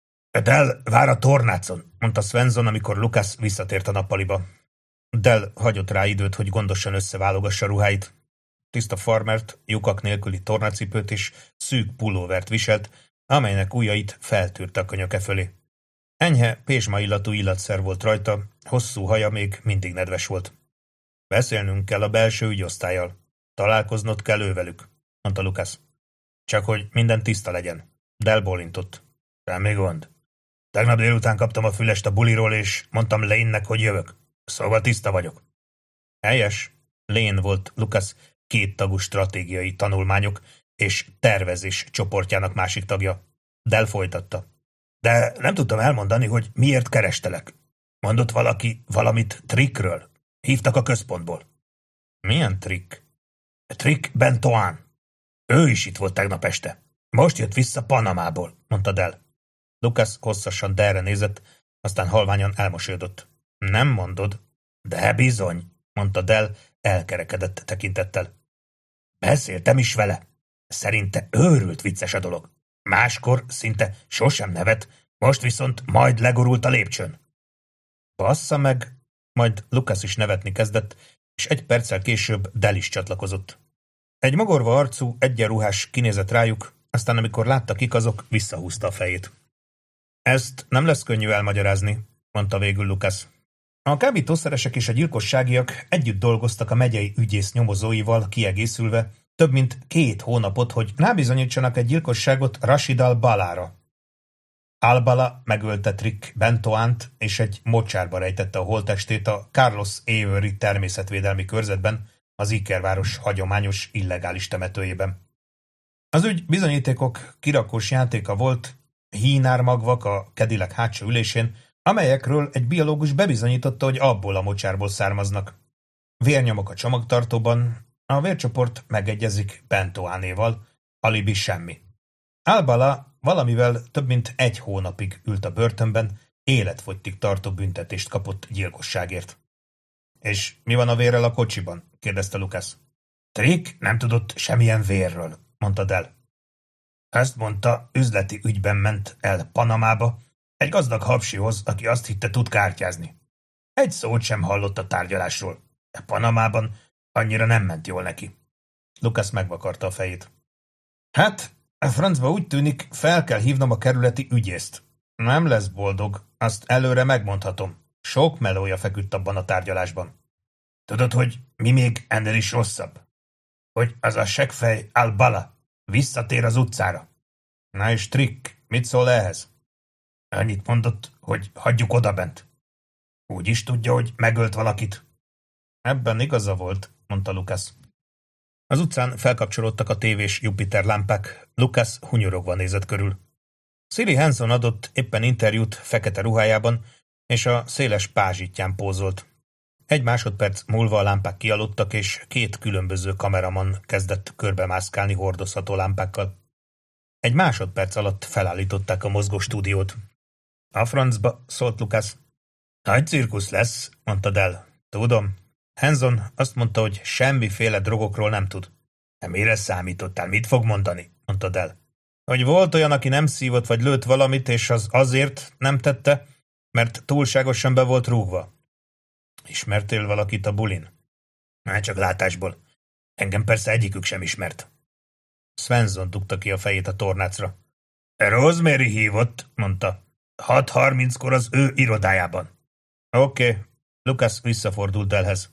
Dell vár a tornácon, mondta Swenson, amikor Lucas visszatért a nappaliba. Dell hagyott rá időt, hogy gondosan összeválogassa ruháit. Tiszta farmert, lyukak nélküli tornacipőt és szűk pulóvert viselt, amelynek ujjait feltűrte a könyöke fölé. Enyhe, pézsma illatú illatszer volt rajta, hosszú haja még mindig nedves volt. Beszélnünk kell a belső ügyosztállyal. Találkoznod kell ővelük, mondta Lucas. Csak hogy minden tiszta legyen. Dell bólintott. Semmi gond. Tegnap délután kaptam a fülest a buliról, és mondtam Lane-nek, hogy jövök. Szóval tiszta vagyok. Helyes. Lane volt Lucas kéttagú stratégiai tanulmányok és tervezés csoportjának másik tagja. Dell folytatta. De nem tudtam elmondani, hogy miért kerestelek. Mondott valaki valamit Trickről. Hívtak a központból. Milyen Trick? Trick Bentoine. Ő is itt volt tegnap este. Most jött vissza Panamából, mondta Dell. Lucas hosszasan Dellre nézett, aztán halványan elmosolyodott. Nem mondod? De bizony, mondta Dell elkerekedett tekintettel. Beszéltem is vele. Szerinte őrült vicces a dolog. Máskor szinte sosem nevet, most viszont majd legorult a lépcsőn. Bassza meg, majd Lucas is nevetni kezdett, és egy perccel később Dell is csatlakozott. Egy mogorva arcú, egyenruhás kinézett rájuk, aztán amikor látta kik azok, visszahúzta a fejét. Ezt nem lesz könnyű elmagyarázni, mondta végül Lucas. A kábítószeresek és a gyilkosságiak együtt dolgoztak a megyei ügyész nyomozóival kiegészülve, több mint két hónapot, hogy rábizonyítsanak egy gyilkosságot Rashid al-Balára. Al-Bala megölte Trick Bentoánt, és egy mocsárba rejtette a holttestét a Carlos Avery természetvédelmi körzetben, az Ikerváros hagyományos illegális temetőjében. Az ügy bizonyítékok kirakós játéka volt, hínármagvak a Cadillac hátsó ülésén, amelyekről egy biológus bebizonyította, hogy abból a mocsárból származnak. Vérnyomok a csomagtartóban, a vércsoport megegyezik Bentoánéval, alibi semmi. Al-Bala valamivel több mint egy hónapig ült a börtönben, életfogytig tartó büntetést kapott gyilkosságért. És mi van a vérrel a kocsiban? kérdezte Lucas. Trick nem tudott semmilyen vérről, mondta Dell. Ezt mondta, üzleti ügyben ment el Panamába, egy gazdag hapsihoz, aki azt hitte tud kártyázni. Egy szót sem hallott a tárgyalásról. E Panamában annyira nem ment jól neki. Lucas megvakarta a fejét. Hát, a francba úgy tűnik, fel kell hívnom a kerületi ügyészt. Nem lesz boldog, azt előre megmondhatom. Sok melója feküdt abban a tárgyalásban. Tudod, hogy mi még ennél is rosszabb? Hogy az a seggfej Al-Bala visszatér az utcára. Na és Trick, mit szól ehhez? Annyit mondott, hogy hagyjuk odabent. Úgy is tudja, hogy megölt valakit. Ebben igaza volt, mondta Lucas. Az utcán felkapcsolódtak a tévés Jupiter lámpák, Lucas hunyorogva nézett körül. Siri Hanson adott éppen interjút fekete ruhájában, és a széles pázsitján pózolt. Egy másodperc múlva a lámpák kialudtak, és két különböző kameraman kezdett körbemászkálni hordozható lámpákkal. Egy másodperc alatt felállították a mozgó stúdiót. A francba, szólt Lucas. Nagy cirkusz lesz, mondta Dell. Tudom. Hanson azt mondta, hogy semmiféle drogokról nem tud. De mire számítottál, mit fog mondani? Mondta Dell. Hogy volt olyan, aki nem szívott vagy lőtt valamit, és az azért nem tette, mert túlságosan be volt rúgva. Ismertél valakit a bulin? Hát csak látásból. Engem persze egyikük sem ismert. Svensson dugta ki a fejét a tornácra. Rosemary hívott, mondta. hat harminckor az ő irodájában. Oké, okay. Lucas visszafordult Dellhez.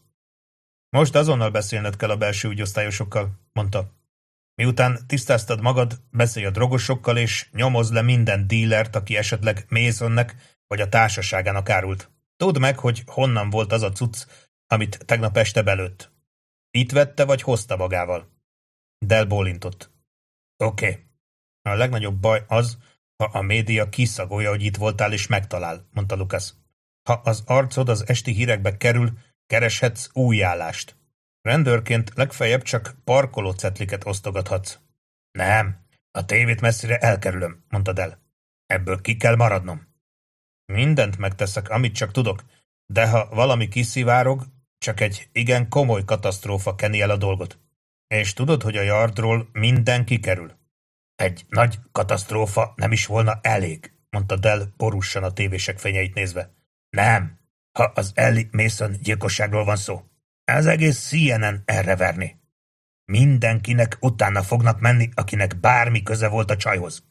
Most azonnal beszélned kell a belső ügyosztályosokkal, mondta. Miután tisztáztad magad, beszélj a drogosokkal, és nyomozd le minden dílert, aki esetleg Masonnek vagy a társaságának árult. Tudd meg, hogy honnan volt az a cucc, amit tegnap este belőtt. Itt vette, vagy hozta magával? Dell bólintott. Oké. Okay. A legnagyobb baj az, ha a média kiszagolja, hogy itt voltál és megtalál, mondta Lucas. Ha az arcod az esti hírekbe kerül, kereshetsz új állást. Rendőrként legfeljebb csak parkolócetliket osztogathatsz. Nem, a tévét messzire elkerülöm, mondta Dell. Ebből ki kell maradnom. Mindent megteszek, amit csak tudok, de ha valami kiszivárog, csak egy igen komoly katasztrófa keni el a dolgot. És tudod, hogy a Yardról minden kikerül. Egy nagy katasztrófa nem is volna elég, mondta Dell borúsan a tévések fényeit nézve. Nem, ha az Ellie Mason gyilkosságról van szó. Ez egész C N N erre verni. Mindenkinek utána fognak menni, akinek bármi köze volt a csajhoz.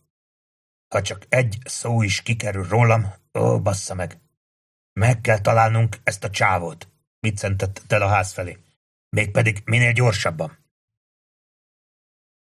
Ha csak egy szó is kikerül rólam, ó, bassza meg. Meg kell találnunk ezt a csávót, viccentett Dell a ház felé. Mégpedig minél gyorsabban.